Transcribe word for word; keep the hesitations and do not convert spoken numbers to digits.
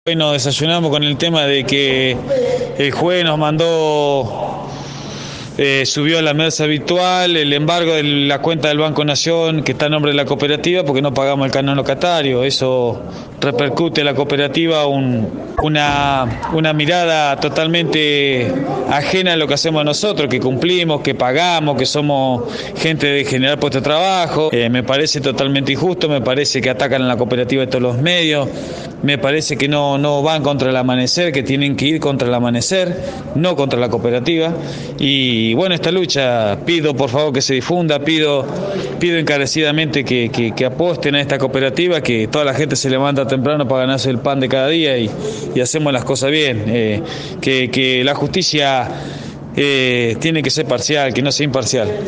Hoy nos desayunamos con el tema de que el juez nos mandó, eh, subió a la mesa habitual el embargo de la cuenta del Banco Nación que está a nombre de la cooperativa porque no pagamos el canon locatario. Eso repercute en la cooperativa un, una, una mirada totalmente ajena a lo que hacemos nosotros, que cumplimos, que pagamos, que somos gente de generar puestos de trabajo. Eh, me parece totalmente injusto, me parece que atacan a la cooperativa de todos los medios. Me parece que no, no van contra el amanecer, que tienen que ir contra el amanecer, no contra la cooperativa. Y bueno, esta lucha pido por favor que se difunda, pido, pido encarecidamente que, que, que aposten a esta cooperativa, que toda la gente se levanta temprano para ganarse el pan de cada día y, y hacemos las cosas bien. Eh, que, que la justicia eh, tiene que ser parcial, que no sea imparcial.